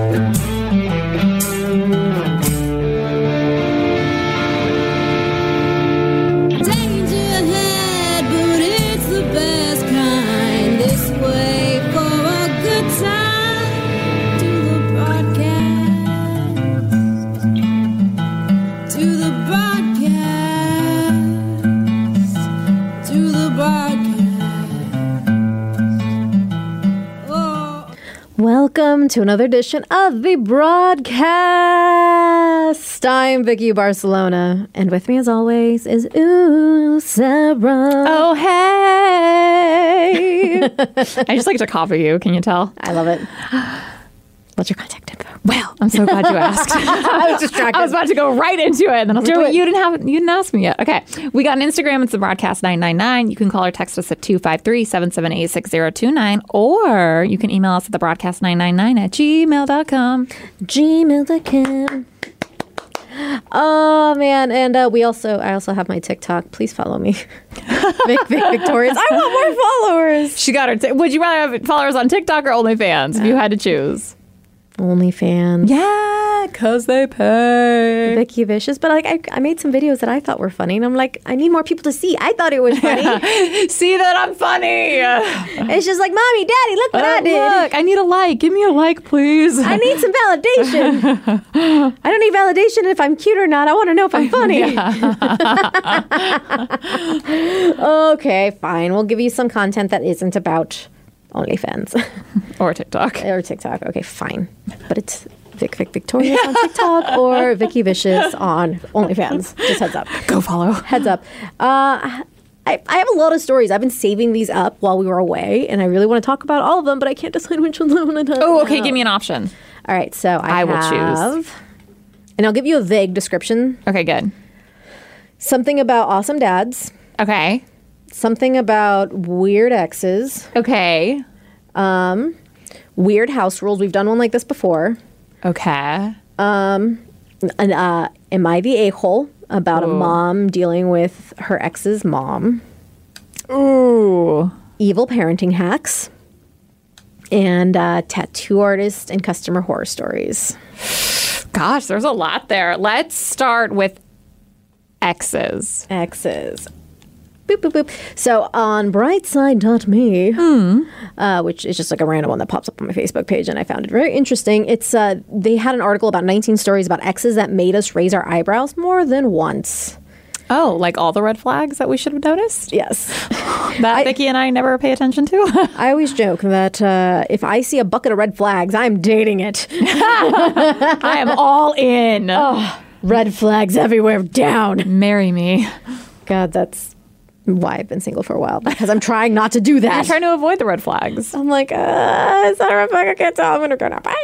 Welcome to another edition of the broadcast. I'm Vicky Barcelona, and with me, as always, is Sarah. Oh, hey! I just like to copy you. Can you tell? I love it. What's your contact info? Well, I'm so glad you asked. I was distracted. I was about to go right into it, and then I was like, wait, you didn't ask me yet. Okay, we got an Instagram. It's the broadcast 999. You can call or text us at 253-778-6029, or you can email us at thebroadcast999@gmail.com. Gmail.com. Oh man, and I also have my TikTok. Please follow me, Vic Victorious. I want more followers. She got her. Would you rather have followers on TikTok or OnlyFans if you had to choose? OnlyFans. Yeah, because they pay. Vicky Vicious. But like I made some videos that I thought were funny, and I'm like, I need more people to see. I thought it was funny. See that I'm funny. It's just like, Mommy, Daddy, look what I did. Look, I need a like. Give me a like, please. I need some validation. I don't need validation if I'm cute or not. I want to know if I'm funny. Okay, fine. We'll give you some content that isn't about OnlyFans. Or TikTok. Or TikTok. Okay, fine. But it's Vic Victorious on TikTok or Vicky Vicious on OnlyFans. Just heads up. Go follow. Heads up. I have a lot of stories. I've been saving these up while we were away, and I really want to talk about all of them, but I can't decide which ones I want to talk about. Oh, okay. Give me an option. All right. So I will choose. And I'll give you a vague description. Okay, good. Something about awesome dads. Okay. Something about weird exes. Okay. Weird house rules. We've done one like this before. Okay. Am I the a-hole? About a mom dealing with her ex's mom. Ooh. Evil parenting hacks. And tattoo artist and customer horror stories. Gosh, there's a lot there. Let's start with exes. Exes. Boop, boop, boop. So on brightside.me, which is just like a random one that pops up on my Facebook page, and I found it very interesting. It's they had an article about 19 stories about exes that made us raise our eyebrows more than once. Oh, like all the red flags that we should have noticed? Yes. That Vicky and I never pay attention to? I always joke that if I see a bucket of red flags, I'm dating it. I am all in. Oh, red flags everywhere, down. Marry me. God, that's why I've been single for a while, because I'm trying not to do that. I'm trying to avoid the red flags. I'm like, it's not a red flag. I can't tell. I'm going to go now. Bye.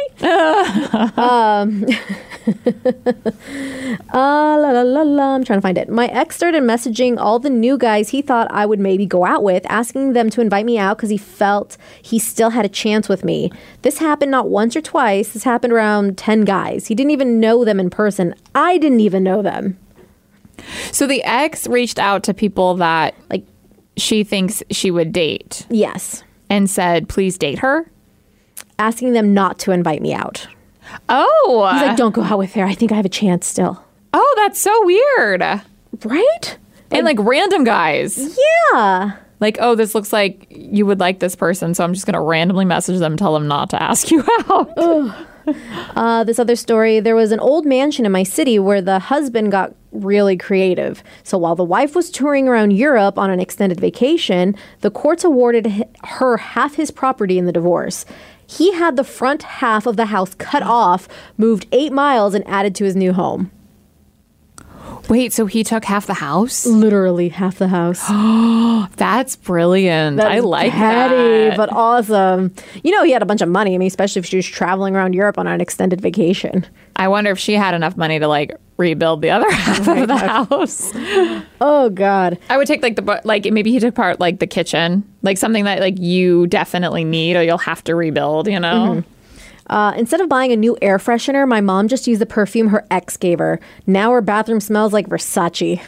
I'm trying to find it. My ex started messaging all the new guys he thought I would maybe go out with, asking them to invite me out because he felt he still had a chance with me. This happened not once or twice. This happened around 10 guys. He didn't even know them in person. I didn't even know them. So the ex reached out to people that like she thinks she would date. Yes. And said, please date her? Asking them not to invite me out. Oh. He's like, don't go out with her. I think I have a chance still. Oh, that's so weird. Right? And like random guys. Yeah. Like, oh, this looks like you would like this person, so I'm just going to randomly message them and tell them not to ask you out. This other story, there was an old mansion in my city where the husband got really creative. So while the wife was touring around Europe on an extended vacation, the courts awarded her half his property in the divorce. He had the front half of the house cut off, moved 8 miles, and added to his new home. Wait, so he took half the house? Literally half the house. That's brilliant. That's I like petty, that. but awesome. You know, he had a bunch of money. I mean, especially if she was traveling around Europe on an extended vacation. I wonder if she had enough money to like rebuild the other half of the house. Oh God. I would take like maybe he took apart like the kitchen, like something that like you definitely need or you'll have to rebuild, you know? Mm-hmm. Instead of buying a new air freshener, my mom just used the perfume her ex gave her. Now her bathroom smells like Versace.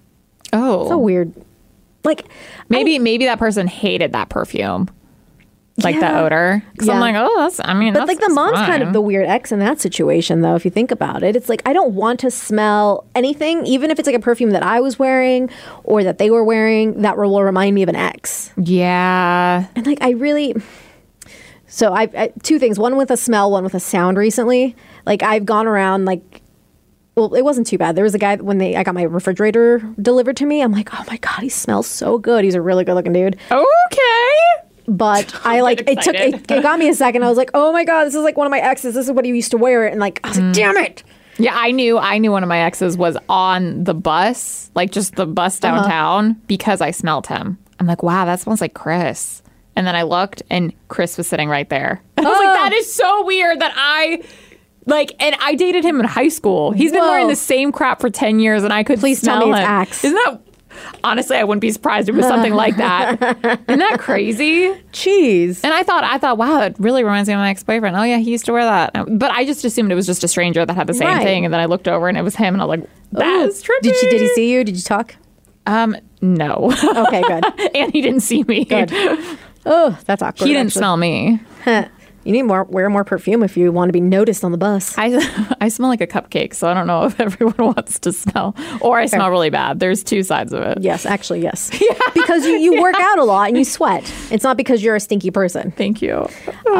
Oh. So weird. Like maybe that person hated that perfume. like the odor. Because I'm like, oh, that's, I mean, But that's like the mom's kind of fine. the weird ex in that situation, though, if you think about it. It's like, I don't want to smell anything, even if it's like a perfume that I was wearing or that they were wearing, that will remind me of an ex. Yeah. And like, I really. So I two things, one with a smell, one with a sound recently. Like, I've gone around like. Well, it wasn't too bad. There was a guy when I got my refrigerator delivered to me. I'm like, oh my God, he smells so good. He's a really good looking dude. Okay. But I like it got me a second. I was like, oh my God, this is like one of my exes. This is what he used to wear. And like, I was like, damn it. Yeah, I knew one of my exes was on the bus, like just the bus downtown, because I smelled him. I'm like, wow, that smells like Chris. And then I looked and Chris was sitting right there. I was like, that is so weird that and I dated him in high school. He's been wearing the same crap for 10 years and I could Please smell tell me it's him. Axe. Isn't that, honestly, I wouldn't be surprised if it was something like that. Isn't that crazy? Jeez. And I thought, wow, it really reminds me of my ex-boyfriend. Oh yeah, he used to wear that. But I just assumed it was just a stranger that had the same Right. thing. And then I looked over and it was him and I was like, that's trippy. Did he see you? Did you talk? No. Okay, good. And he didn't see me. Good. Oh, that's awkward. He didn't actually. smell me. You need wear more perfume if you want to be noticed on the bus. I smell like a cupcake, so I don't know if everyone wants to smell. Or I smell really bad. There's two sides of it. Yes, actually, yes. Because you work out a lot and you sweat. It's not because you're a stinky person. Thank you.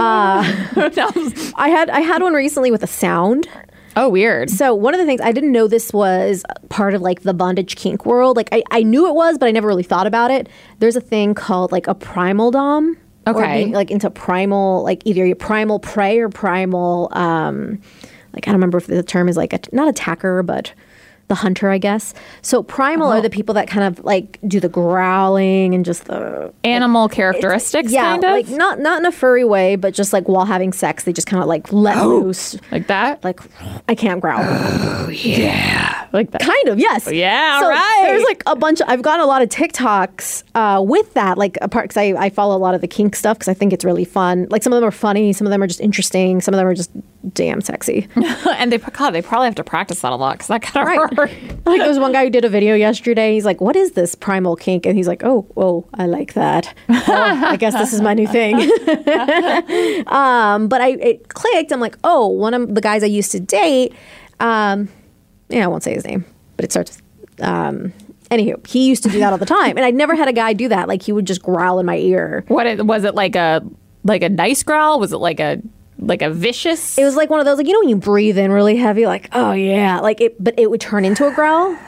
I had one recently with a sound. Oh, weird. So one of the things, I didn't know this was part of like the bondage kink world. Like I knew it was, but I never really thought about it. There's a thing called like a primal dom. Or Okay. being like into primal, like either your primal prey or primal, like I don't remember if the term is like not attacker, but the hunter, I guess. So primal are the people that kind of like do the growling and just the Animal characteristics, yeah, kind of? like not in a furry way, but just like while having sex, they just kind of like let loose. Like that? Like I can't growl. Like that. Kind of, yes. Yeah, so right. There's like a bunch. I've gotten a lot of TikToks with that, like apart because I follow a lot of the kink stuff because I think it's really fun. Like some of them are funny, some of them are just interesting, some of them are just damn sexy. And they probably have to practice that a lot because that kind of hurt. Like there was one guy who did a video yesterday. He's like, "What is this primal kink?" And he's like, "Oh, I like that. Oh, I guess this is my new thing." But it clicked. I'm like, "Oh, one of the guys I used to date." Yeah, I won't say his name, but it starts with, anywho, he used to do that all the time. And I'd never had a guy do that. Like, he would just growl in my ear. Was it like a nice growl? Was it like a vicious? It was like one of those, like, you know, when you breathe in really heavy, like, oh, yeah. Like, but it would turn into a growl.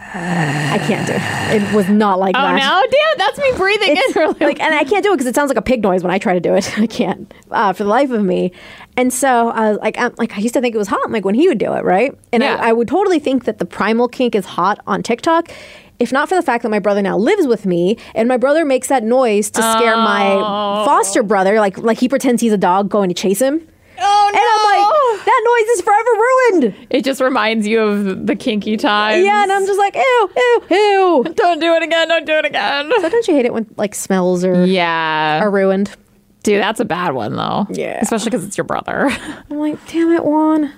I can't do it. It was not like that. Oh, no? Damn, that's me breathing in really. Like, and I can't do it because it sounds like a pig noise when I try to do it. I can't for the life of me. And so I used to think it was hot, like when he would do it, right? And Yeah. I would totally think that the primal kink is hot on TikTok, if not for the fact that my brother now lives with me, and my brother makes that noise to scare my foster brother, like he pretends he's a dog going to chase him. Oh, no. And I'm like, that noise is forever ruined. It just reminds you of the kinky times. Yeah, and I'm just like, ew, ew, ew. Don't do it again. Don't do it again. So don't you hate it when like smells are ruined? Dude, that's a bad one, though. Yeah. Especially because it's your brother. I'm like, damn it, Juan.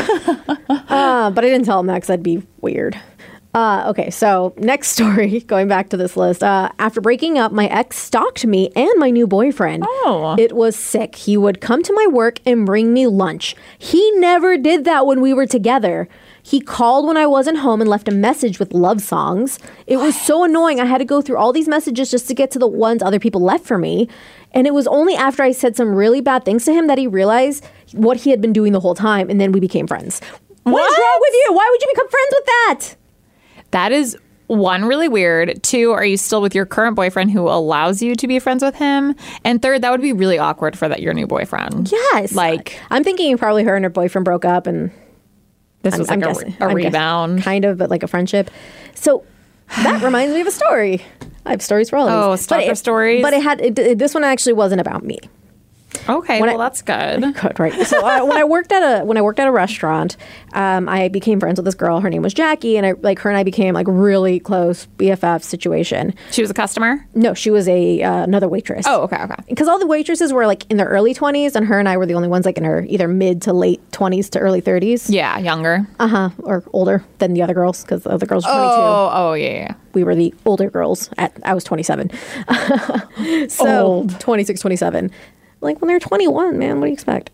But I didn't tell him that because that'd be weird. Okay, so next story, going back to this list. After breaking up, my ex stalked me and my new boyfriend. Oh. It was sick. He would come to my work and bring me lunch. He never did that when we were together. He called when I wasn't home and left a message with love songs. It was so annoying. I had to go through all these messages just to get to the ones other people left for me. And it was only after I said some really bad things to him that he realized what he had been doing the whole time, and then we became friends. What is wrong with you? Why would you become friends with that? That is, one, really weird. Two, are you still with your current boyfriend who allows you to be friends with him? And third, that would be really awkward for your new boyfriend. Yes. Like, I'm thinking probably her and her boyfriend broke up, and this was I'm like guessing, a I'm rebound. guessing, kind of, but like a friendship. So that reminds me of a story. I have stories for all of these. Oh, stalker stories? But this one actually wasn't about me. Okay, well, that's good. Good, right. So when I worked at a restaurant, I became friends with this girl. Her name was Jackie, and her and I became like really close BFF situation. She was a customer? No, she was another waitress. Oh, okay. Because all the waitresses were like in their early 20s, and her and I were the only ones like in her either mid to late 20s to early 30s. Yeah, younger. Or older than the other girls, because the other girls were 22. Oh, yeah. We were the older girls. I was 27. So Old. 26, 27. Like when they're 21, man, what do you expect?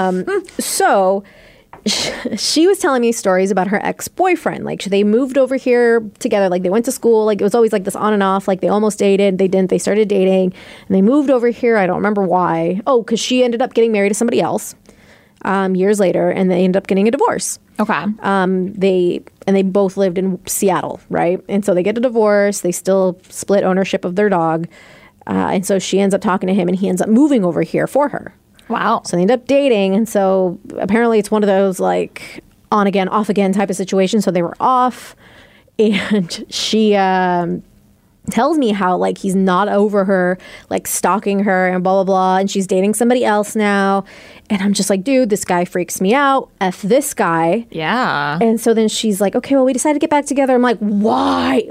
So she was telling me stories about her ex-boyfriend. Like they moved over here together. Like they went to school. Like it was always like this on and off. Like they almost dated. They didn't. They started dating and they moved over here. I don't remember why. Oh, because she ended up getting married to somebody else years later, and they ended up getting a divorce. Okay. They both lived in Seattle, right? And so they get a divorce. They still split ownership of their dog. And so she ends up talking to him, and he ends up moving over here for her. Wow. So they end up dating, and so apparently it's one of those like on again, off again type of situations. So they were off, and she tells me how like he's not over her, like stalking her and blah blah blah, and she's dating somebody else now. And I'm just like, dude, this guy freaks me out. F this guy. Yeah. And so then she's like, okay, well, we decided to get back together. I'm like, why?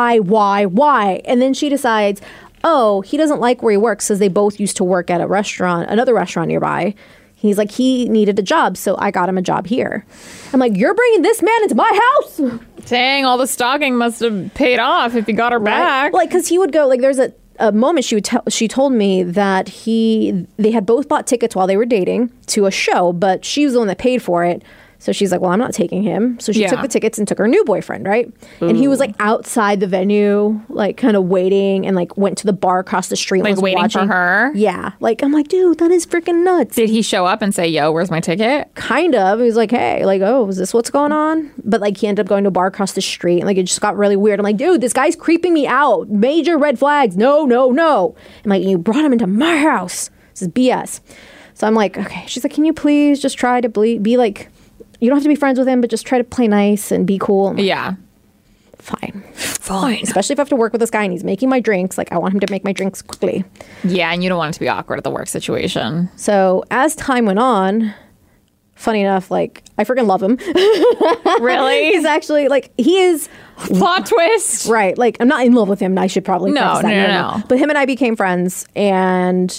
And then she decides, oh, he doesn't like where he works because they both used to work at a restaurant, another restaurant nearby. He's like, he needed a job, so I got him a job here. I'm like, you're bringing this man into my house? Dang, all the stalking must have paid off if you got her back. Like, because he would go, like, there's a moment she told me that they had both bought tickets while they were dating to a show, but she was the one that paid for it. So she's like, well, I'm not taking him. So she took the tickets and took her new boyfriend, right? Ooh. And he was like outside the venue, like kind of waiting, and like went to the bar across the street. Like waiting for her? Yeah. Like, I'm like, dude, that is freaking nuts. Did he show up and say, yo, where's my ticket? Kind of. He was like, hey, like, oh, is this what's going on? But like he ended up going to a bar across the street, and like it just got really weird. I'm like, dude, this guy's creeping me out. Major red flags. No. I'm like, you brought him into my house. This is BS. So I'm like, okay. She's like, can you please just try to be like, you don't have to be friends with him, but just try to play nice and be cool. Like, yeah. Fine. Especially if I have to work with this guy and he's making my drinks. Like, I want him to make my drinks quickly. Yeah, and you don't want it to be awkward at the work situation. So as time went on, funny enough, like, I freaking love him. Really? He's actually, like, he is... Plot twist. Right. Like, I'm not in love with him. I should probably... No. But him and I became friends, and...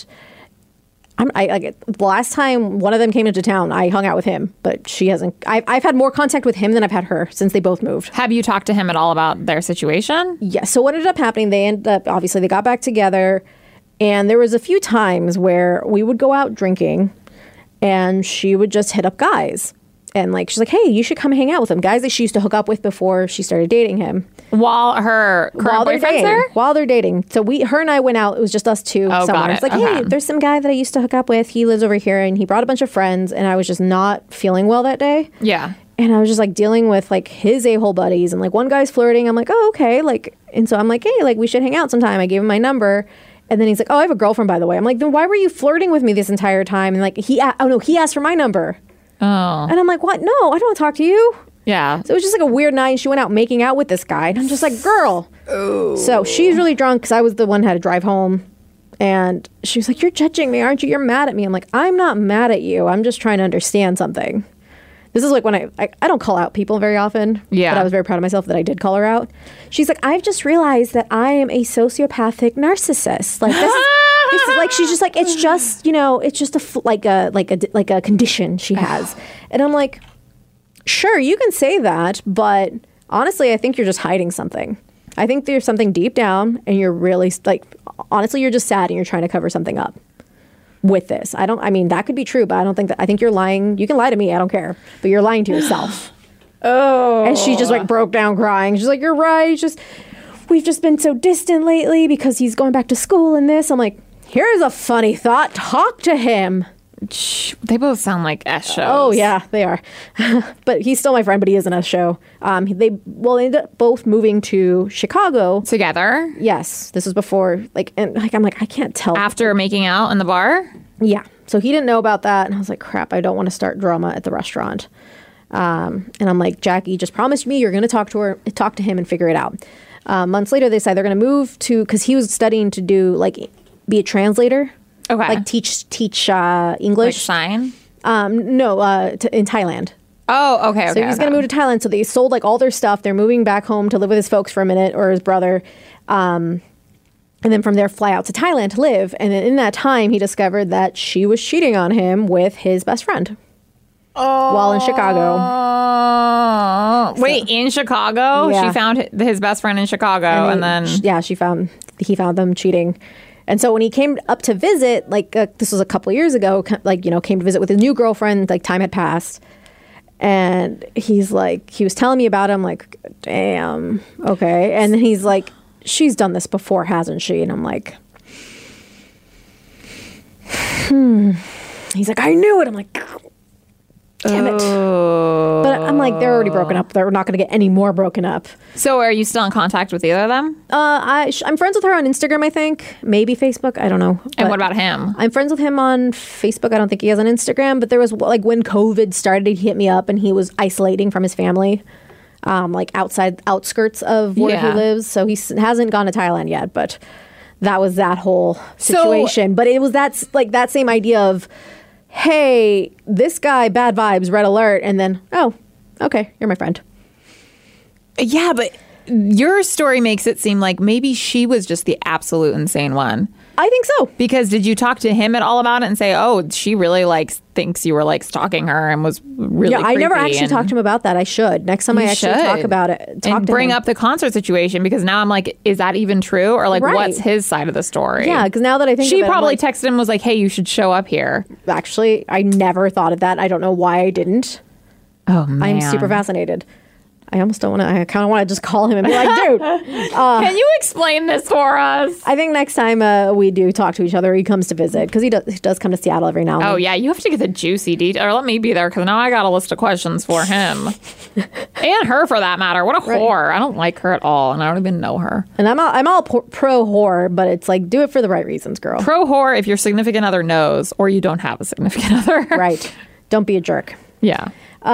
the last time one of them came into town, I hung out with him, but she hasn't. I've had more contact with him than I've had her since they both moved. Have you talked to him at all about their situation? Yeah. So what ended up happening, obviously they got back together, and there was a few times where we would go out drinking and she would just hit up guys. And like, she's like, hey, you should come hang out with them. Guys that she used to hook up with before she started dating him. While her current boyfriend's there? While they're dating. So her and I went out. It was just us two somewhere. It's like, hey, there's some guy that I used to hook up with. He lives over here, and he brought a bunch of friends, and I was just not feeling well that day. Yeah. And I was just like dealing with like his a-hole buddies, and like one guy's flirting. I'm like, oh, okay. Like, and so I'm like, hey, like we should hang out sometime. I gave him my number. And then he's like, oh, I have a girlfriend, by the way. I'm like, then why were you flirting with me this entire time? And like, he asked for my number. Oh. And I'm like, what? No, I don't want to talk to you. Yeah. So it was just like a weird night, and she went out making out with this guy. And I'm just like, girl. Oh. So she's really drunk because I was the one who had to drive home. And she was like, you're judging me, aren't you? You're mad at me. I'm like, I'm not mad at you. I'm just trying to understand something. This is like when I don't call out people very often. Yeah. But I was very proud of myself that I did call her out. She's like, I've just realized that I am a sociopathic narcissist. Like this is like, she's just like, it's just, it's just a condition she has. And I'm like, sure, you can say that, but honestly, I think you're just hiding something. I think there's something deep down, and you're really like, honestly, you're just sad and you're trying to cover something up with this. That could be true, but I think you're lying. You can lie to me. I don't care, but you're lying to yourself. Oh. And she just like broke down crying. She's like, you're right. We've just been so distant lately because he's going back to school and this. I'm like, here's a funny thought. Talk to him. They both sound like S shows. Oh, yeah, they are. But he's still my friend, but he is an S show. They ended up both moving to Chicago. Together? Yes. This was before, I'm like, I can't tell. After making out in the bar? Yeah. So he didn't know about that. And I was like, crap, I don't want to start drama at the restaurant. And I'm like, Jackie, just promise me you're going to talk to him and figure it out. Months later, they said they're going to move to, because he was studying to do, be a translator. Okay. Like teach English. Like sign? No, in Thailand. Oh, okay. So he's going to move to Thailand. So they sold all their stuff. They're moving back home to live with his folks for a minute, or his brother. And then from there, fly out to Thailand to live. And then in that time, he discovered that she was cheating on him with his best friend. Oh. While in Chicago. Wait, in Chicago? Yeah. She found his best friend in Chicago, and then... Yeah, he found them cheating. And so when he came up to visit, like this was a couple of years ago, like, you know, came to visit with his new girlfriend, like time had passed. And he's like, he was telling me about it. I'm like, damn, okay. And then he's like, she's done this before, hasn't she? And I'm like, He's like, I knew it. I'm like, damn it. But I'm like, they're already broken up. They're not going to get any more broken up. So are you still in contact with either of them? I'm friends with her on Instagram, I think. Maybe Facebook. I don't know. And what about him? I'm friends with him on Facebook. I don't think he has an Instagram. But there was, like, when COVID started, he hit me up and he was isolating from his family, like outskirts of where he lives. So he hasn't gone to Thailand yet. But that was that whole situation. But it was that same idea of, hey, this guy, bad vibes, red alert. And then, oh, okay, you're my friend. Yeah, but your story makes it seem like maybe she was just the absolute insane one. I think so. Because did you talk to him at all about it and say, oh, she really thinks you were like stalking her and was really I never actually talked to him about that. I should. Next time I actually talk about it. And bring up the concert situation, because now I'm like, is that even true? Or like, what's his side of the story? Yeah, because now that I think she of it, probably texted him and was like, hey, you should show up here. Actually, I never thought of that. I don't know why I didn't. Oh, man. I'm super fascinated. I almost don't want to. I kind of want to just call him and be like, dude. Can you explain this for us? I think next time we do talk to each other, he comes to visit, because he does come to Seattle every now and then. Oh, yeah. You have to get the juicy detail. Or let me be there, because now I got a list of questions for him. And her, for that matter. What a whore. I don't like her at all, and I don't even know her. And I'm all pro whore, but it's like, do it for the right reasons, girl. Pro whore if your significant other knows, or you don't have a significant other. Right. Don't be a jerk. Yeah.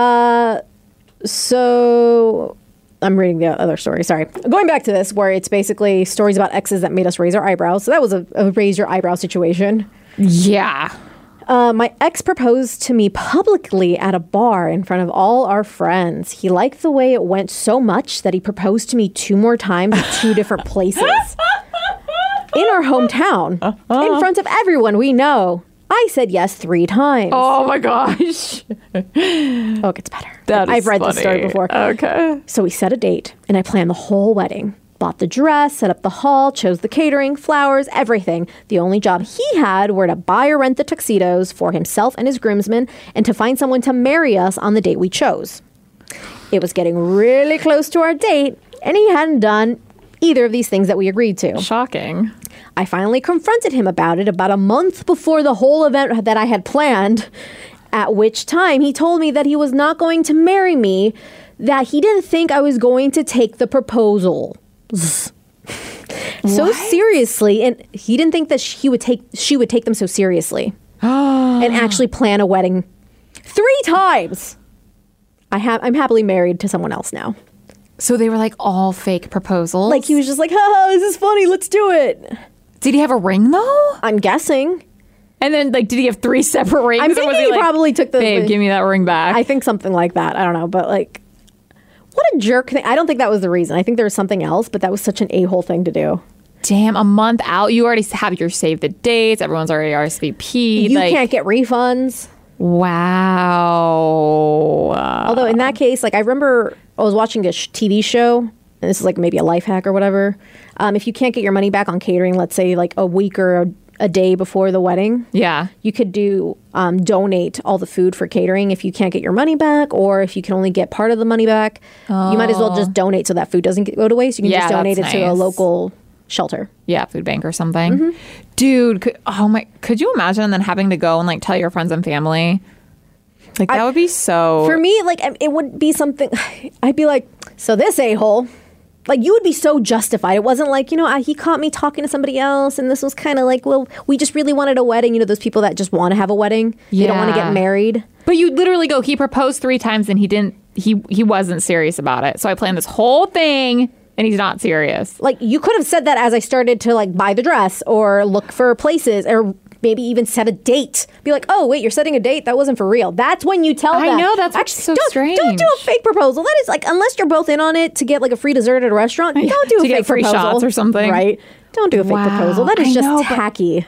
So I'm reading the other story. Sorry. Going back to this, where it's basically stories about exes that made us raise our eyebrows. So that was a raise your eyebrow situation. Yeah. My ex proposed to me publicly at a bar in front of all our friends. He liked the way it went so much that he proposed to me 2 more times at 2 different places. In our hometown. In front of everyone we know. I said yes 3 times. Oh my gosh. Oh, it gets better. I've read this story before. Okay. So we set a date, and I planned the whole wedding. Bought the dress, set up the hall, chose the catering, flowers, everything. The only job he had were to buy or rent the tuxedos for himself and his groomsmen, and to find someone to marry us on the date we chose. It was getting really close to our date, and he hadn't done either of these things that we agreed to. Shocking. I finally confronted him about it about a month before the whole event that I had planned, at which time he told me that he was not going to marry me, that he didn't think I was going to take the proposal. So seriously, and he didn't think that she would take them so seriously and actually plan a wedding 3 times. I'm happily married to someone else now. So they were like all fake proposals? Like he was just like, ha, this is funny, let's do it. Did he have a ring though? I'm guessing. And then did he have 3 separate rings? I'm thinking he probably took the... Babe, give me that ring back. I think something like that. I don't know, but like, what a jerk thing. I don't think that was the reason. I think there was something else, but that was such an a-hole thing to do. Damn, a month out, you already have your save the dates. Everyone's already RSVP'd. You can't get refunds. Wow. Although in that case, like I remember I was watching a TV show, and this is like maybe a life hack or whatever. If you can't get your money back on catering, let's say like a week or a day before the wedding, you could do donate all the food for catering if you can't get your money back, or if you can only get part of the money back, you might as well just donate so that food doesn't go to waste. You can just donate it to a local shelter. Yeah, food bank or something. Dude, could you imagine then having to go and like tell your friends and family? Like that would be so... For me, like it would be something... I'd be like, so this a-hole... Like, you would be so justified. It wasn't like, he caught me talking to somebody else, and this was kind of like, well, we just really wanted a wedding. Those people that just want to have a wedding. They don't want to get married. But you literally go, he proposed 3 times, and he wasn't serious about it. So I planned this whole thing, and he's not serious. Like, you could have said that as I started to, like, buy the dress, or look for places, or maybe even set a date. Be like, oh, wait, you're setting a date? That wasn't for real. That's when you tell them. I know, that's actually so strange. Don't do a fake proposal. That is like, unless you're both in on it to get like a free dessert at a restaurant, don't do a fake proposal. To get free shots or something. Right. Don't do a fake proposal. That is just tacky.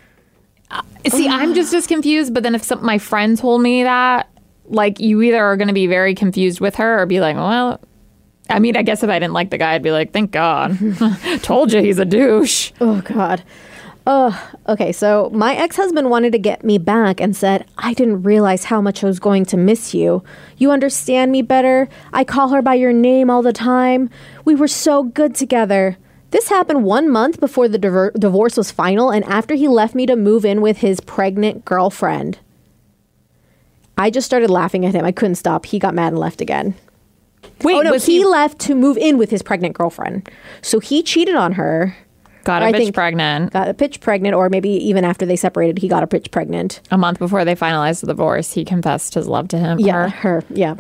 See, I'm just as confused, but then if my friend told me that, like, you either are going to be very confused with her or be like, well... I mean, I guess if I didn't like the guy, I'd be like, thank God. Told you he's a douche. Oh, God. Okay, so my ex-husband wanted to get me back and said, I didn't realize how much I was going to miss you. You understand me better? I call her by your name all the time. We were so good together. This happened 1 month before the divorce was final and after he left me to move in with his pregnant girlfriend. I just started laughing at him. I couldn't stop. He got mad and left again. Wait, oh, no, was he left to move in with his pregnant girlfriend. So he cheated on her. Got a bitch pregnant. Got a bitch pregnant, or maybe even after they separated, he got a bitch pregnant. A month before they finalized the divorce, he confessed his love to him. Yeah, her. Yeah.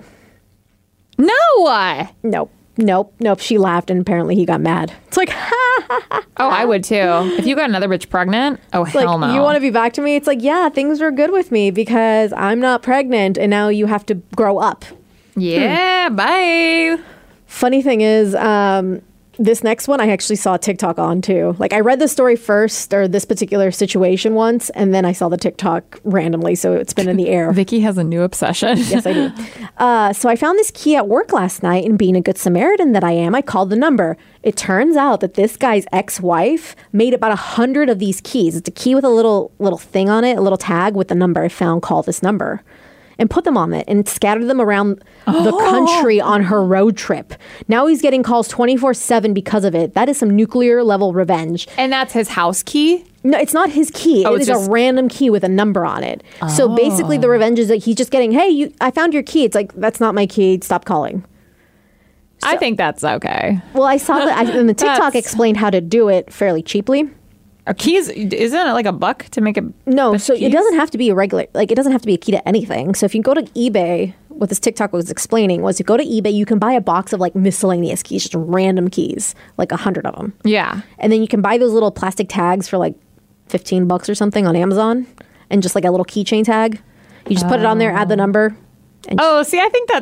No! Nope. She laughed, and apparently he got mad. It's like, Oh, I would too. If you got another bitch pregnant, oh, hell no. You want to be back to me? It's like, yeah, things were good with me because I'm not pregnant, and now you have to grow up. Yeah, bye. Funny thing is, this next one I actually saw TikTok on too. Like I read the story first, or this particular situation once, and then I saw the TikTok randomly, so it's been in the air. Vicky has a new obsession. Yes, I do. So I found this key at work last night, and being a good Samaritan that I am, I called the number. It turns out that this guy's ex-wife made about 100 of these keys. It's a key with a little thing on it, a little tag with the number I found. Call this number. And put them on it and scattered them around the country on her road trip. Now he's getting calls 24/7 because of it. That is some nuclear level revenge. And that's his house key? No, it's not his key. It is a random key with a number on it. So basically the revenge is that he's just getting, hey, I found your key. It's like, that's not my key. Stop calling. So, I think that's okay. Well, I saw that and the TikTok explained how to do it fairly cheaply. Keys, isn't it like $1 to make it? No, so it doesn't have to be a regular, like it doesn't have to be a key to anything. So if you go to eBay, what this TikTok was explaining was you go to eBay, you can buy a box of like miscellaneous keys, just random keys, like 100 of them. Yeah. And then you can buy those little plastic tags for like $15 or something on Amazon, and just like a little keychain tag. You just put it on there, add the number. And see, I think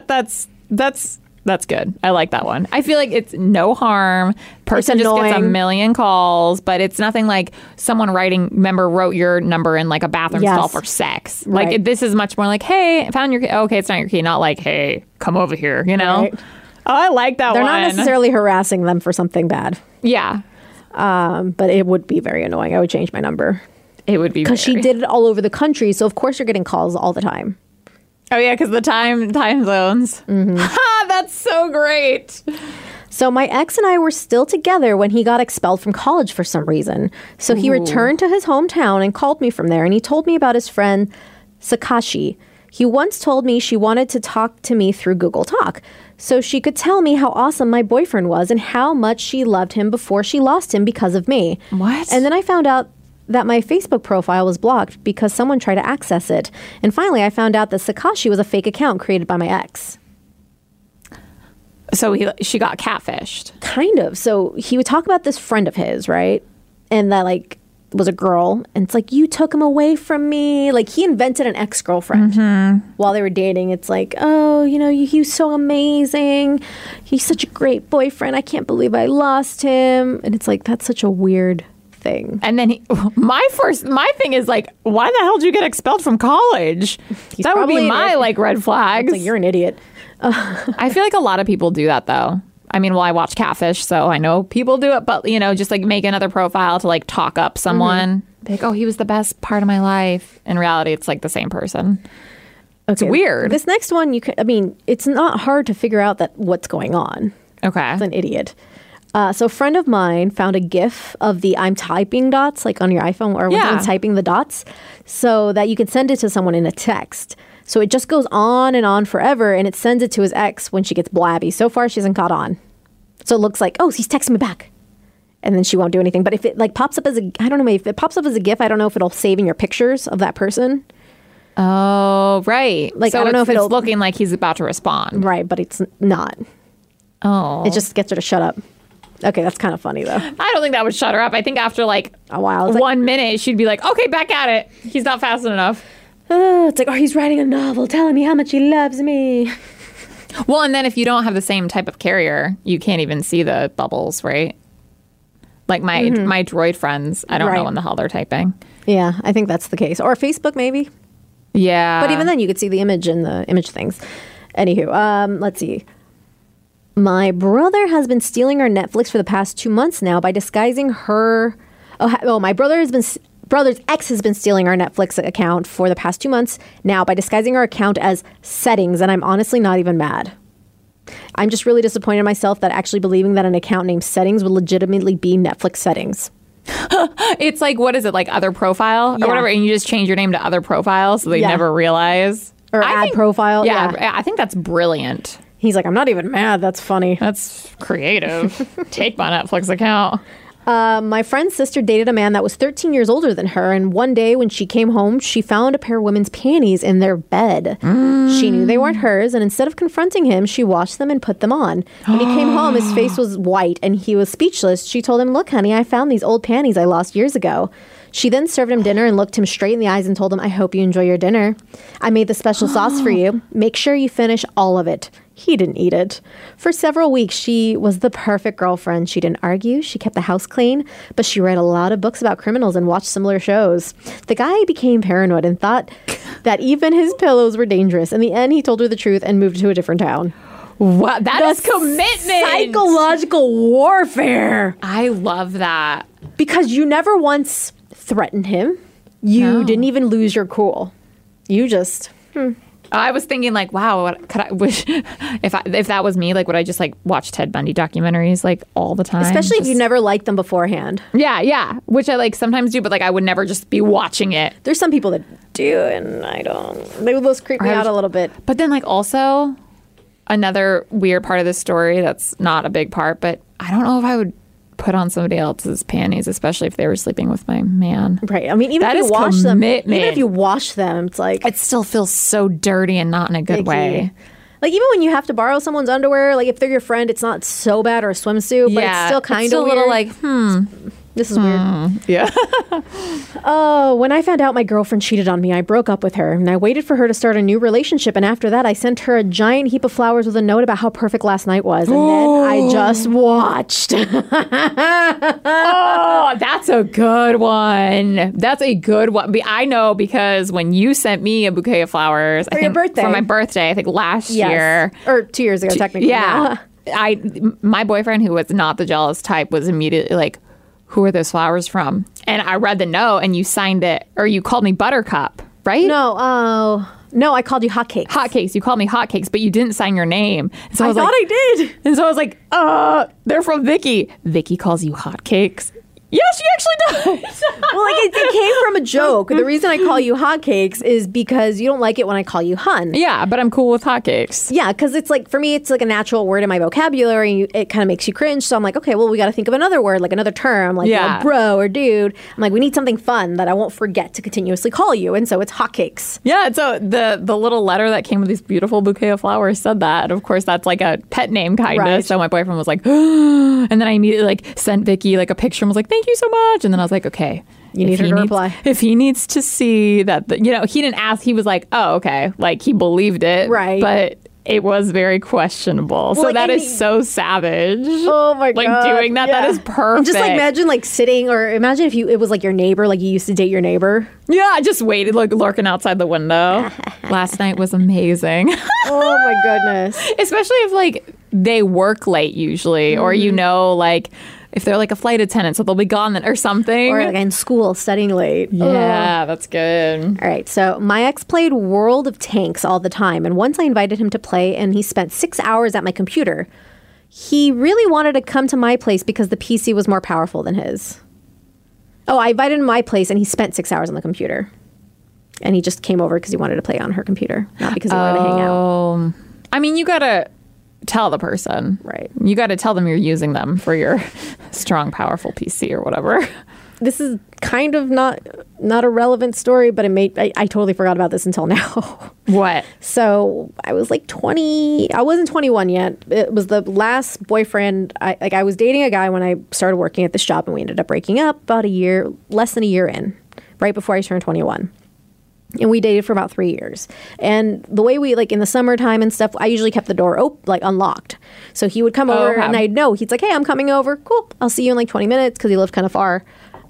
that's good. I like that one. I feel like it's no harm. Person just gets a million calls, but it's nothing like someone wrote your number in like a bathroom stall for sex. Right. Like this is much more like, hey, I found your key. Okay, it's not your key. Not like, hey, come over here, you know? Right. Oh, I like that They're one. not necessarily harassing them for something bad. Yeah. But it would be very annoying. I would change my number. It would be because she did it all over the country. So of course you're getting calls all the time. Oh, yeah, because the time zones. Mm-hmm. Ha, that's so great. So my ex and I were still together when he got expelled from college for some reason. So he returned to his hometown and called me from there. And he told me about his friend, Sakashi. He once told me she wanted to talk to me through Google Talk so she could tell me how awesome my boyfriend was and how much she loved him before she lost him because of me. What? And then I found out that my Facebook profile was blocked because someone tried to access it. And finally, I found out that Sakashi was a fake account created by my ex. So she got catfished. Kind of. So he would talk about this friend of his, right? And that like was a girl. And it's like, you took him away from me. Like he invented an ex-girlfriend while they were dating. It's like, oh, he was so amazing. He's such a great boyfriend. I can't believe I lost him. And it's like, that's such a weird thing. And then my thing is like, why the hell did you get expelled from college? That would be my like red flags. Like, you're an idiot. I feel like a lot of people do that though. I mean, well, I watch Catfish, so I know people do it, but just like make another profile to like talk up someone. Like, oh, he was the best part of my life. In reality, it's like the same person. Okay. It's weird. This next one, it's not hard to figure out what's going on. Okay. It's an idiot. So a friend of mine found a GIF of the I'm typing dots, like on your iPhone, or when someone's typing the dots, so that you can send it to someone in a text. So it just goes on and on forever, and it sends it to his ex when she gets blabby. So far, she hasn't caught on. So it looks like, oh, he's texting me back. And then she won't do anything. But if it like pops up as I don't know, if it pops up as a GIF, I don't know if it'll save in your pictures of that person. Oh, right. Like, so I don't know if it's looking like he's about to respond. Right, but it's not. Oh. It just gets her to shut up. Okay, that's kind of funny, though. I don't think that would shut her up. I think after like a while, 1 minute, she'd be like, okay, back at it. He's not fast enough. It's like, oh, he's writing a novel telling me how much he loves me. Well, and then if you don't have the same type of carrier, you can't even see the bubbles, right? Like my Droid friends, I don't know when the hell they're typing. Yeah, I think that's the case. Or Facebook, maybe. Yeah. But even then, you could see the image in the image things. Anywho, let's see. My brother has been stealing our Netflix for the past 2 months now by disguising her My brother's ex has been stealing our Netflix account for the past 2 months now by disguising our account as settings, and I'm honestly not even mad. I'm just really disappointed in myself that actually believing that an account named settings would legitimately be Netflix settings. It's like, what is it, like other profile or whatever, and you just change your name to other profile so they never realize. Or add profile. Yeah, I think that's brilliant. He's like, I'm not even mad. That's funny. That's creative. Take my Netflix account. My friend's sister dated a man that was 13 years older than her, and one day when she came home, she found a pair of women's panties in their bed. She knew they weren't hers, and instead of confronting him, she washed them and put them on. When he came home, his face was white, and he was speechless. She told him, look, honey, I found these old panties I lost years ago. She then served him dinner and looked him straight in the eyes and told him, I hope you enjoy your dinner. I made the special sauce for you. Make sure you finish all of it. He didn't eat it. For several weeks, she was the perfect girlfriend. She didn't argue. She kept the house clean, but she read a lot of books about criminals and watched similar shows. The guy became paranoid and thought that even his pillows were dangerous. In the end, he told her the truth and moved to a different town. Wow, that is commitment. Psychological warfare. I love that. Because you never once threatened him. You didn't even lose your cool. You just... I was thinking, like, wow, what could I wish if that was me, like, would I just like watch Ted Bundy documentaries like all the time? Especially if you never liked them beforehand. Yeah, which I like sometimes do, but like I would never just be watching it. There's some people that do, and I don't. They would those creep me out a little bit. But then, like, also another weird part of this story that's not a big part, but I don't know if I would put on somebody else's panties, especially if they were sleeping with my man. Right. I mean, even that if you wash commitment. them, even if you wash them, it's like it still feels so dirty and not in a good way. Like even when you have to borrow someone's underwear, like if they're your friend, it's not so bad, or a swimsuit, but it's still kind of a little like, this is weird. Yeah. Oh, when I found out my girlfriend cheated on me, I broke up with her, and I waited for her to start a new relationship, and after that, I sent her a giant heap of flowers with a note about how perfect last night was, and then I just watched. Oh, that's a good one. That's a good one. I know because when you sent me a bouquet of flowers for your birthday, for my birthday, I think last year or 2 years ago, technically. Yeah, my boyfriend, who was not the jealous type, was immediately like, who are those flowers from? And I read the note, and you signed it, or you called me Buttercup, right? No, I called you Hotcakes. Hotcakes. You called me Hotcakes, but you didn't sign your name. So I thought I did. And so I was like, they're from Vicky. Vicky calls you Hotcakes. Yeah, she actually does. Well, like it came from a joke. The reason I call you hotcakes is because you don't like it when I call you hun. Yeah, but I'm cool with hotcakes. Yeah, because it's like, for me, it's like a natural word in my vocabulary. It kind of makes you cringe. So I'm like, okay, well, we got to think of another word, like another term, like bro or dude. I'm like, we need something fun that I won't forget to continuously call you. And so it's hotcakes. Yeah, and so the little letter that came with this beautiful bouquet of flowers said that. And of course, that's like a pet name kind of. Right. So my boyfriend was like, and then I immediately like sent Vicky like a picture and was like, thank you so much. And then I was like, okay, you need her to reply. If he needs to see that, he didn't ask. He was like, oh, okay. Like he believed it. Right. But it was very questionable. So that is so savage. Oh my God. Like doing that. Yeah. That is perfect. Just like imagine like sitting, or imagine if it was like your neighbor, like you used to date your neighbor. Yeah, I just waited, like lurking outside the window. Last night was amazing. Oh my goodness. Especially if like they work late usually, or like if they're like a flight attendant, so they'll be gone then or something. Or like in school studying late. Yeah, that's good. All right, so my ex played World of Tanks all the time, and once I invited him to play, and he spent 6 hours at my computer. He really wanted to come to my place because the PC was more powerful than his. Oh, I invited him to my place, and he spent 6 hours on the computer. And he just came over because he wanted to play on her computer, not because he wanted to hang out. I mean, you gotta tell the person. Right. You got to tell them you're using them for your strong, powerful PC or whatever. This is kind of not a relevant story, but I totally forgot about this until now. What? So I was like 20. I wasn't 21 yet. It was the last boyfriend. I was dating a guy when I started working at this job, and we ended up breaking up about less than a year in, right before I turned 21. And we dated for about 3 years. And the way we, like in the summertime and stuff, I usually kept the door unlocked. So he would come over and I'd know. He's like, hey, I'm coming over. Cool. I'll see you in like 20 minutes because he lived kind of far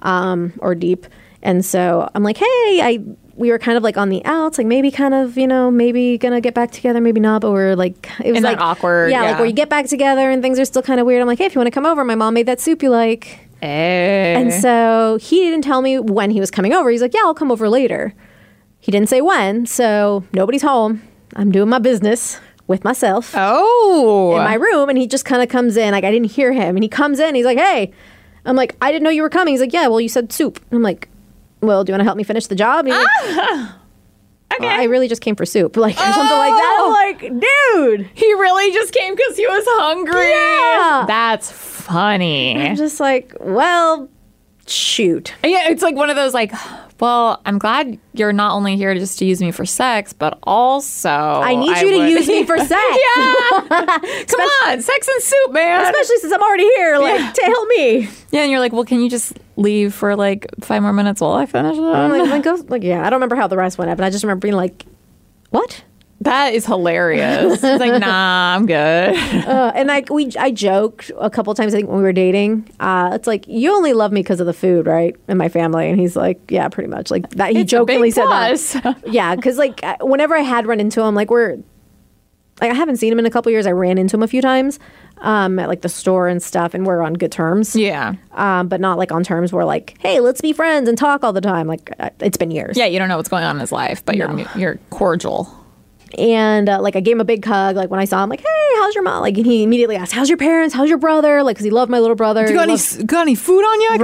or deep. And so I'm like, hey, we were kind of like on the outs, like maybe kind of, maybe gonna get back together, maybe not. But we're like, it was like awkward. Yeah, like where you get back together and things are still kind of weird. I'm like, hey, if you want to come over, my mom made that soup you like. And so he didn't tell me when he was coming over. He's like, yeah, I'll come over later. He didn't say when, so nobody's home. I'm doing my business with myself in my room, and he just kind of comes in. Like, I didn't hear him, and he comes in. He's like, hey. I'm like, I didn't know you were coming. He's like, yeah, well, you said soup. I'm like, well, do you want to help me finish the job? And he's like, Okay. well, I really just came for soup, like, or something like that. I'm like, dude. He really just came because he was hungry. Yeah. That's funny. I'm just like, well, shoot. Yeah, it's like one of those like, well, I'm glad you're not only here just to use me for sex, but also I need you to use me for sex. Yeah. Come on, sex and soup, man. Especially since I'm already here, like, to help me. Yeah, and you're like, well, can you just leave for like 5 more minutes while I finish it? I'm like, yeah, I don't remember how the rest went up, but I just remember being like, what? That is hilarious. It's like, nah, I'm good. And I joked a couple times, I think, when we were dating. It's like, you only love me because of the food, right? And my family. And he's like, yeah, pretty much. Like that. He jokingly said that. Yeah, because like whenever I had run into him, like I haven't seen him in a couple years. I ran into him a few times at like the store and stuff, and we're on good terms. Yeah. But not like on terms where like, hey, let's be friends and talk all the time. Like it's been years. Yeah, you don't know what's going on in his life, but you're cordial. And like I gave him a big hug. Like when I saw him, like, hey, how's your mom? Like, and he immediately asked, how's your parents? How's your brother? Like, because he loved my little brother. You got any food on you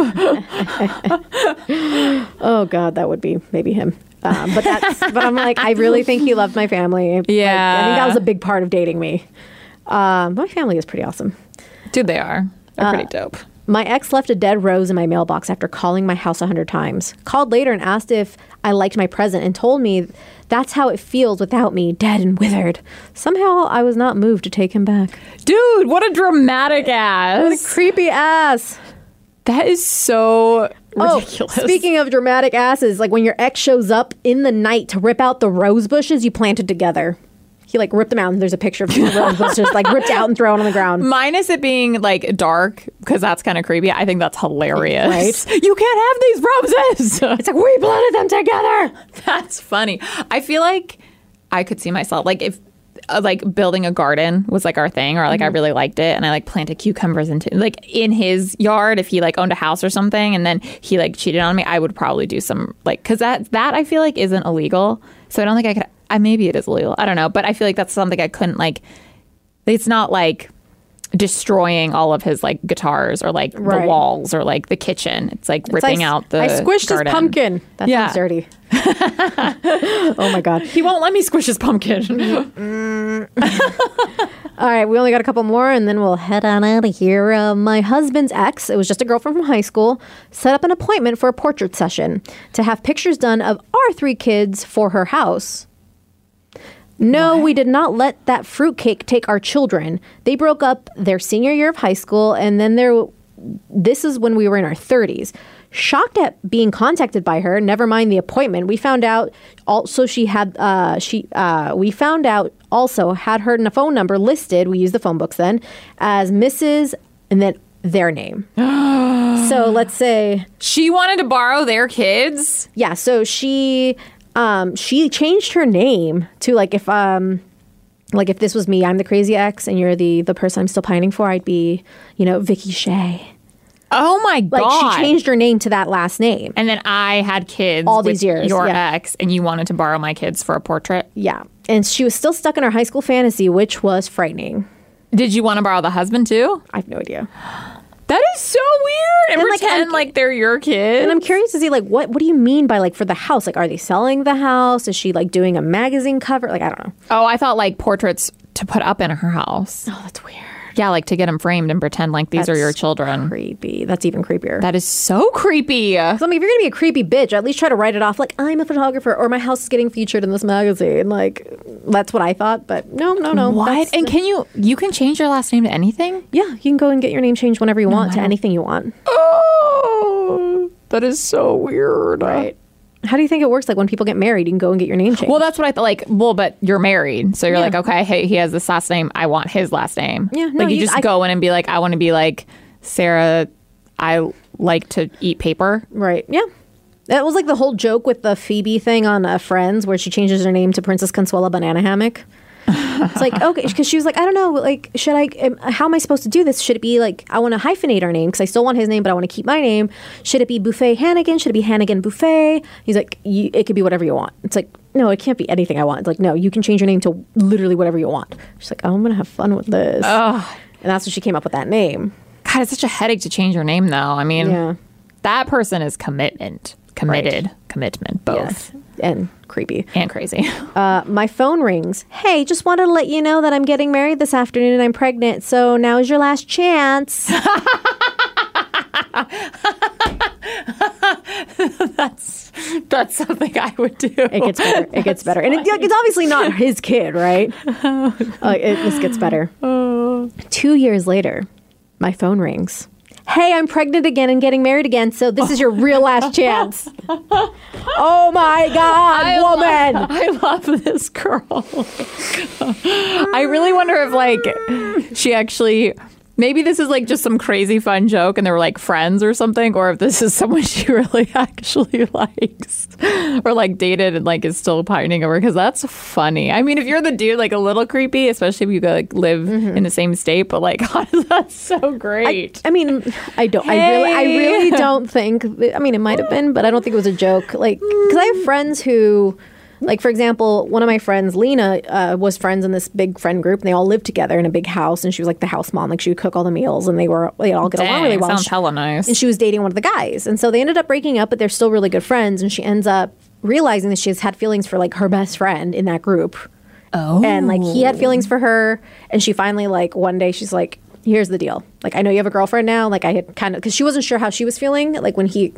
I could have? Oh God, that would be maybe him. But I'm like, I really think he loved my family. Yeah, like, I think that was a big part of dating me. My family is pretty awesome. Dude, they are. They're pretty dope. My ex left a dead rose in my mailbox after calling my house 100 times. Called later and asked if I liked my present and told me that's how it feels without me, dead and withered. Somehow I was not moved to take him back. Dude, what a dramatic ass. What a creepy ass. That is so ridiculous. Oh, speaking of dramatic asses, like when your ex shows up in the night to rip out the rose bushes you planted together. He like ripped them out, and there's a picture of 2 rose bushes like ripped out and thrown on the ground. Minus it being like dark, because that's kind of creepy. I think that's hilarious. Right? You can't have these roses. It's like, we planted them together. That's funny. I feel like I could see myself like if like building a garden was like our thing, or like I really liked it, and I like planted cucumbers into like in his yard. If he like owned a house or something, and then he like cheated on me, I would probably do some like, because that I feel like isn't illegal. So I don't think I could. Maybe it is illegal. I don't know, but I feel like that's something I couldn't like. It's not like destroying all of his like guitars or like the walls or like the kitchen. It's like ripping out the. I squished garden. his pumpkin. That sounds dirty. Oh my God. He won't let me squish his pumpkin. All right, we only got a couple more, and then we'll head on out of here. My husband's ex, it was just a girlfriend from high school, set up an appointment for a portrait session to have pictures done of our 3 kids for her house. No, we did not let that fruitcake take our children. They broke up their senior year of high school, and then this is when we were in our 30s. Shocked at being contacted by her, never mind the appointment, we found out also we found out also had her phone number listed, we used the phone books then, as Mrs. and then their name. So let's say she wanted to borrow their kids? Yeah, so she changed her name to like if this was me, I'm the crazy ex, and you're the person I'm still pining for, I'd be, Vicky Shea. Oh my God. Like she changed her name to that last name. And then I had kids all these years. Your ex, and you wanted to borrow my kids for a portrait? Yeah. And she was still stuck in her high school fantasy, which was frightening. Did you want to borrow the husband too? I have no idea. That is so weird. And pretend like they're your kids. And I'm curious to see like what do you mean by like for the house? Like, are they selling the house? Is she like doing a magazine cover? Like, I don't know. Oh, I thought like portraits to put up in her house. Oh, that's weird. Yeah, like to get them framed and pretend like these are your children. Creepy. That's even creepier. That is so creepy. So, I mean, if you're gonna be a creepy bitch, at least try to write it off like I'm a photographer or my house is getting featured in this magazine. Like, that's what I thought. But no. What? And you can change your last name to anything? Yeah, you can go and get your name changed whenever you want to anything you want. Oh, that is so weird. Right. How do you think it works? Like when people get married, you can go and get your name changed. Well, that's what I thought. Like, but you're married, so you're like, okay, hey, he has this last name. I want his last name. Yeah, no, like you just go in and be like, I want to be like Sarah. I like to eat paper. Right. Yeah. That was like the whole joke with the Phoebe thing on Friends, where she changes her name to Princess Consuela Banana Hammock. It's like, okay, because she was like, I don't know, like, how am I supposed to do this? Should it be like, I want to hyphenate our name because I still want his name, but I want to keep my name. Should it be Buffet Hannigan? Should it be Hannigan Buffet? He's like, it could be whatever you want. It's like, no, it can't be anything I want. It's like, no, you can change your name to literally whatever you want. She's like, oh, I'm going to have fun with this. Oh. And that's when she came up with that name. God, it's such a headache to change your name, though. I mean, Yeah. that person is commitment. Committed. Right. Commitment. Both. Yes. And creepy. And crazy. My phone rings. Hey, just wanted to let you know that I'm getting married this afternoon and I'm pregnant. So now is your last chance. That's something I would do. It gets better. It gets better. And it's obviously not his kid, right? This gets better. 2 years later, my phone rings. Hey, I'm pregnant again and getting married again, so this is your real last chance. Oh my God, woman. I love this girl. I really wonder if, like, she actually... Maybe this is like just some crazy fun joke and they were like friends or something, or if this is someone she really actually likes or like dated and like is still pining over, because that's funny. I mean, if you're the dude, like a little creepy, especially if you like live in the same state, but like that's so great. I mean, I don't. Hey. I really don't think. I mean, it might have been, but I don't think it was a joke. Like, because I have friends who. Like, for example, one of my friends, Lena, was friends in this big friend group, and they all lived together in a big house, and she was like the house mom. Like, she would cook all the meals, and they'd all get along really well. Sounds hella nice. And she was dating one of the guys. And so they ended up breaking up, but they're still really good friends, and she ends up realizing that she has had feelings for, like, her best friend in that group. Oh. And, like, he had feelings for her, and she finally, like, one day she's like, here's the deal. Like, I know you have a girlfriend now. Like, I had kind of, because she wasn't sure how she was feeling, like, when he,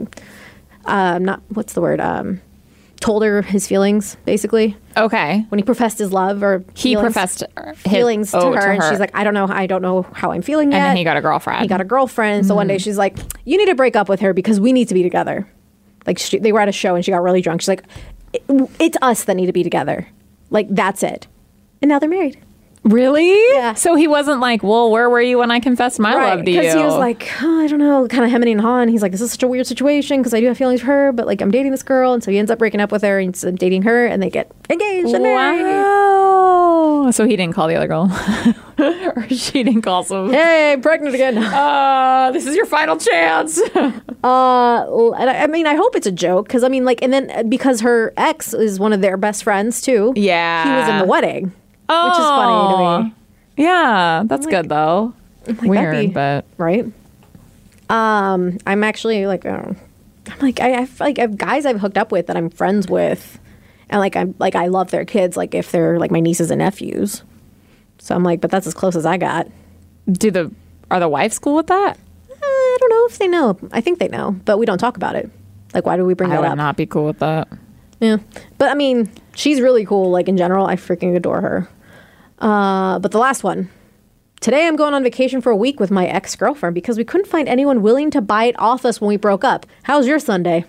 told her his feelings, basically. Okay. When he professed his love, or He professed feelings to her, and she's like, I don't know how I'm feeling yet. And then he got a girlfriend. He got a girlfriend. So one day she's like, you need to break up with her because we need to be together. Like, they were at a show and she got really drunk. She's like, it's us that need to be together. Like, that's it. And now they're married. Really? Yeah. So he wasn't like, well, where were you when I confessed my love to you? Because he was like, I don't know, kind of hemming and hawing. He's like, this is such a weird situation because I do have feelings for her, but like I'm dating this girl. And so he ends up breaking up with her and ends up dating her, and they get engaged and married. Wow. So he didn't call the other girl? Or she didn't call some... Hey, I'm pregnant again. This is your final chance. And I mean, I hope it's a joke because I mean, like, and then because her ex is one of their best friends too. Yeah. He was in the wedding. Oh. Which is funny to me. Yeah, that's good though. Like, Weird, but right. I'm actually like, I'm like, I have guys I've hooked up with that I'm friends with, and I love their kids, like if they're like my nieces and nephews. So I'm like, but that's as close as I got. are the wives cool with that? I don't know if they know. I think they know, but we don't talk about it. Like, why do we bring I that would up? not be cool with that. Yeah, but I mean, she's really cool. Like in general, I freaking adore her. But the last one. Today I'm going on vacation for a week with my ex-girlfriend because we couldn't find anyone willing to buy it off us when we broke up. How's your Sunday?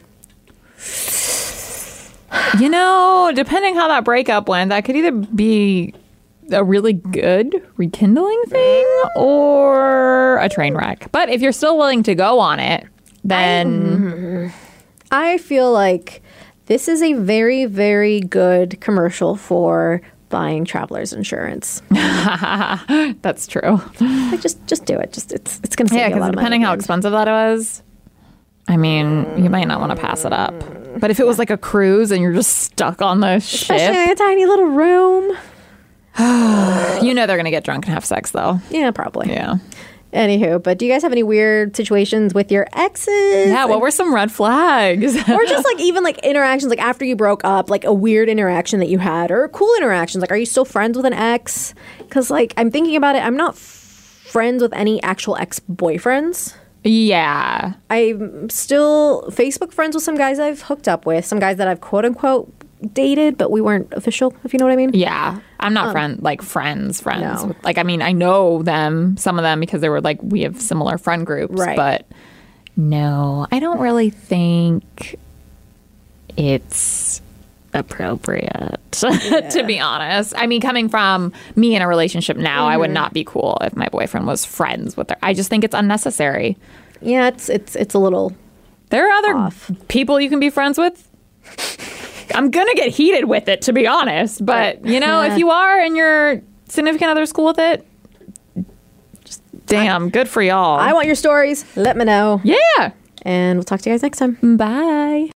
You know, depending how that breakup went, that could either be a really good rekindling thing or a train wreck. But if you're still willing to go on it, then... I feel like this is a very, very good commercial for buying traveler's insurance. That's true. Like, just do it. It's going to save you a lot of money. Depending how expensive that was, I mean, you might not want to pass it up. But if it was like a cruise and you're just stuck on the Especially ship, in a tiny little room. you know they're going to get drunk and have sex, though. Yeah, probably. Yeah. Anywho, but do you guys have any weird situations with your exes? Yeah, what were some red flags? Or just like even like interactions like after you broke up, like a weird interaction that you had or cool interactions. Like, are you still friends with an ex? Because like I'm thinking about it, I'm not friends with any actual ex-boyfriends. Yeah. I'm still Facebook friends with some guys I've hooked up with, some guys that I've quote unquote dated, but we weren't official, if you know what I mean. Yeah. I'm not friends. No. Like, I mean, I know them, some of them, because they were like, we have similar friend groups. Right. But no, I don't really think it's appropriate, to be honest. I mean, coming from me in a relationship now, I would not be cool if my boyfriend was friends with her. I just think it's unnecessary. Yeah, it's a little. There are other off. people you can be friends with. I'm going to get heated with it, to be honest. But, you know, if you are and you're significant other's cool with it, just damn, good for y'all. I want your stories. Let me know. Yeah. And we'll talk to you guys next time. Bye.